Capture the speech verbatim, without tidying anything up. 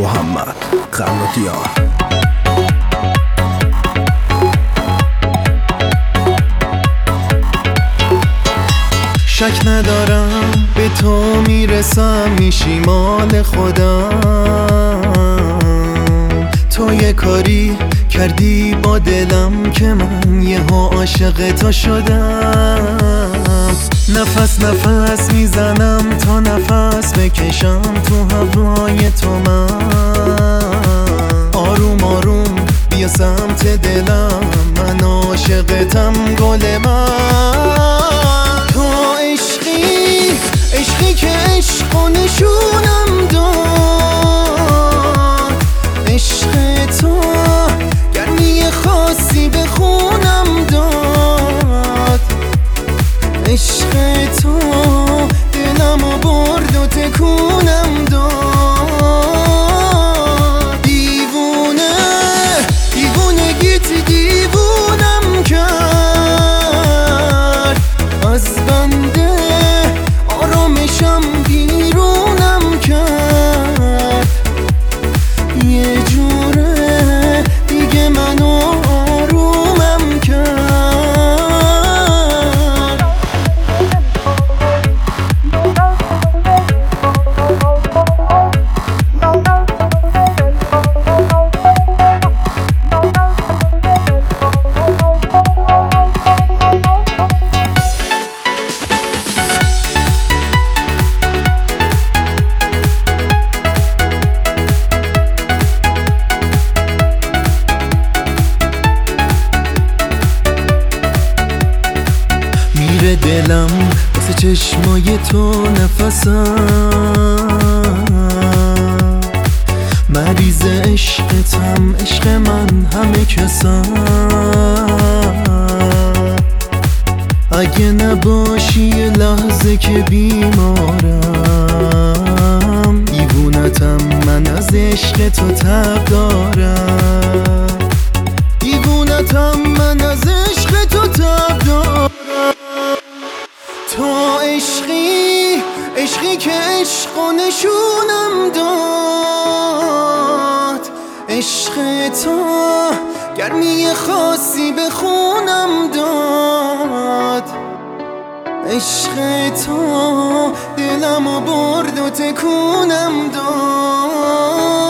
محمد قناتیان. شک ندارم به تو میرسم، میشی مال خودم. تو یه کاری کردی با دلم که من یهو عاشق تو شدم. نفس نفس میزنم تا نفس بکشم تو هوای تو من. آروم آروم بیا سمت دلم، من عاشقتم گل من. تو عشقی عشقی که عشق و نشونم داد. عشق تو گرمی خاصی به خونم داد. عشق تو دلمو برد و تکونم داد. دیوونه دیوونگیت دیوونم کرد. از بنده آرامشم بیرونم کرد. یه جوره دیگه منو آرومم کرد. میره دلم واسه چشمای تو نفسم. مریض عشقتم، عشق من همه کسم. اگه نباشی یه لحظه که بیمارم. دیوونتم من از عشق تو تب دارم. دیوونتم من از عشق تو تب دارم. تو عشقی عشقی که عشق و نشونم داد. عشق تو گرمی خاصی به خونم داد. عشق تو دلمو برد و تکونم داد.